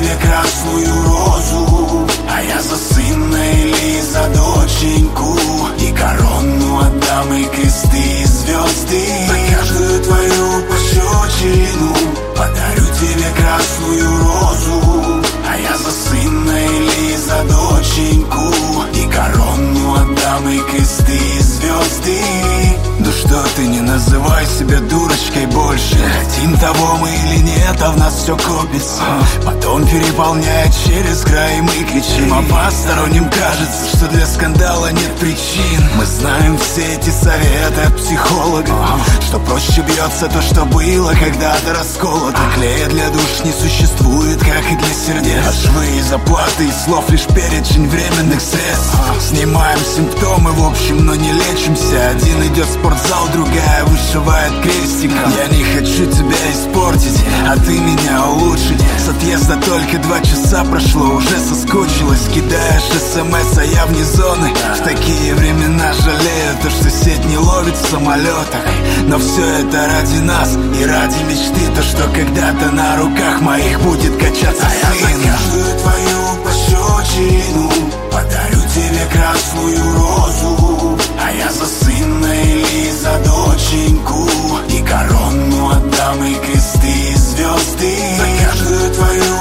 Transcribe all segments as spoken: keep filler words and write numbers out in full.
тебе красную розу, а я за сына или за доченьку. И корону отдам, и кресты, и звезды. За каждую твою пощечину подарю тебе красную розу, а я за сына или за доченьку. И корону отдам, и кресты, и звезды. Да что ты, не называй себя дурочкой больше. Хотим того мы или нет, а в нас все копится. Потом переполняет через край, и мы кричим. А посторонним кажется, что для скандала нет причин. Мы знаем все эти советы от психологов, что проще бьется то, что было когда-то расколото. Клея для душ не существует, как и для сердец. А швы и заплаты из слов лишь перечень временных средств. Снимаем симптомы в общем, но не лечимся. Один идет в спортзал, другая вышивает крестиком. Я не хочу тебя испортить, а ты меня улучшить. С отъезда только два часа прошло, уже соскучилась. Кидаешь смс, а я вне зоны. В такие времена жалею то, что сеть не ловит в самолетах. Но все это ради нас и ради мечты. То, что когда-то на руках моих будет качаться сын. А я за каждую твою пощечину подарю тебе красную розу, а я за сына или за доченьку. И корону отдам, и кресты, и звезды. За каждую твою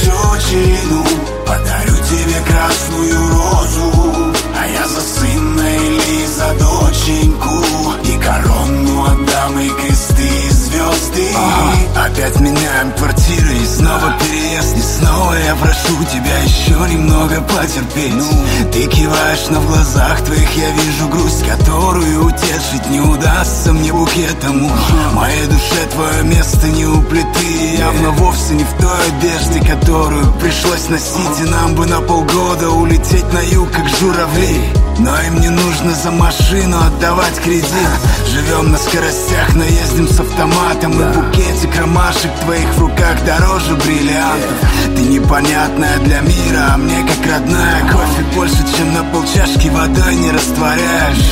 пощечину подарю тебе красную розу, а я за сына или за доченьку. И корону отдам, и кресты, и звезды. Ага. Опять меняем квартиры и снова переезд. И снова я прошу тебя еще немного потерпеть. Ну, ты киваешь, но в глазах твоих я вижу грусть, которую утешить не удастся мне букетом. В моей душе твое место не у плиты, явно вовсе не в той одежде, которую пришлось носить. И нам бы на полгода улететь на юг, как журавли. Но им не нужно за машину отдавать кредит. Живем на скоростях, но ездим с автоматом. И букетик ромашек твоих в руках дороже бриллиантов. Ты непонятная для мира, а мне как родная. Кофе больше, чем на полчашки водой не растворяешь.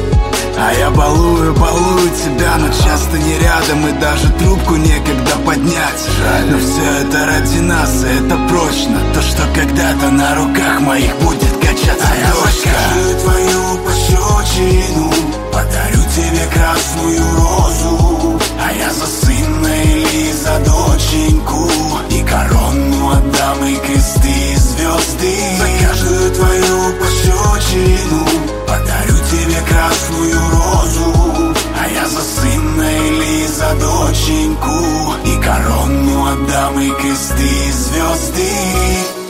А я балую, балую тебя, но часто не рядом. И даже трубку некогда поднять. Но все это ради нас, и это прочно. То, что когда-то на руках моих будет качаться а дочка. Я за каждую твою пощечину подарю тебе красную розу, а я за сына или за доченьку. И корону отдам, и кресты, и звезды. За каждую твою пощечину подарю тебе красную розу, а я за сына или за доченьку. И корону отдам, и кресты, и звезды.